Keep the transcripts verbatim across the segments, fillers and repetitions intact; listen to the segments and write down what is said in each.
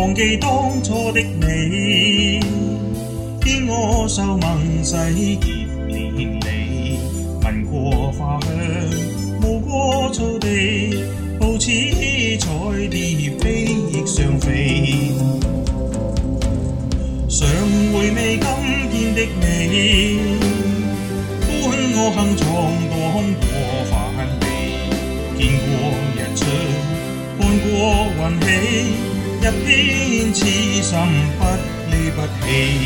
忘記當初的你，牽我手盟誓結連理，聞過花香，舞過草地，好似彩蝶飛翼上飛。常回味今天的你，歡我行闖蕩過繁離，見過日出，看過雲起，一片痴心不離不棄。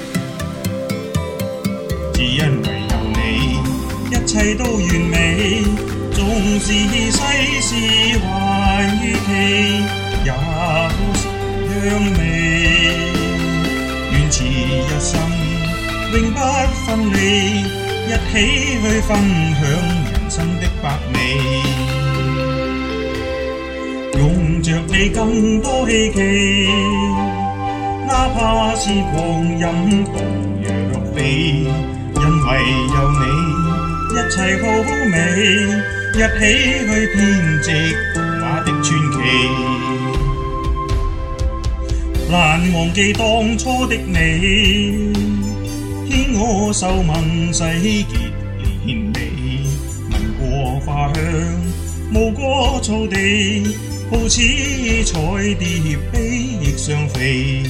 只因為有你，一切都完美，縱使世事還預期，也都是樣美。願此一生永不分離，一起去分享人生的百美。用着你更多希冀，哪怕是光陰度若飛，因為有你，一切好美，一起去編織童話的傳奇。難忘記當初的你，牽我手盟誓結連理，聞過花香，舞過草地，好似彩蝶飛翼上飛。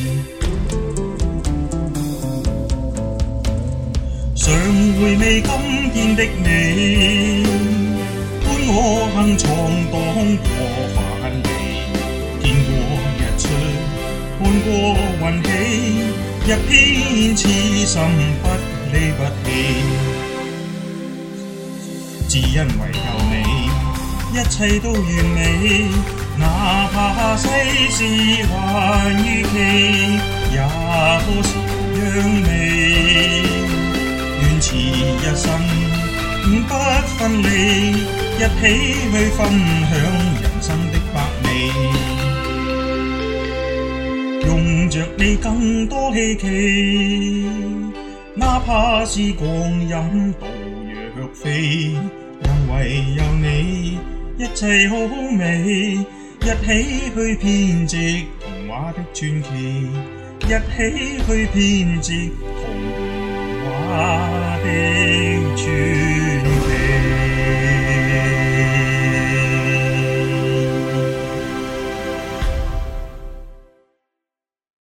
常回味今天的你，伴我行闖蕩過繁離，見過日出，看過雲起，一片痴心不離不棄。只因為有你，一切都完美，哪怕世事還預期，也都是樣美。願此一生永不分離，一起去分享人生的百美。用着你更多希冀，哪怕是光陰度若飛，因為有你，一切好美，一起去編織童話的傳奇，一起去編織童話的傳奇。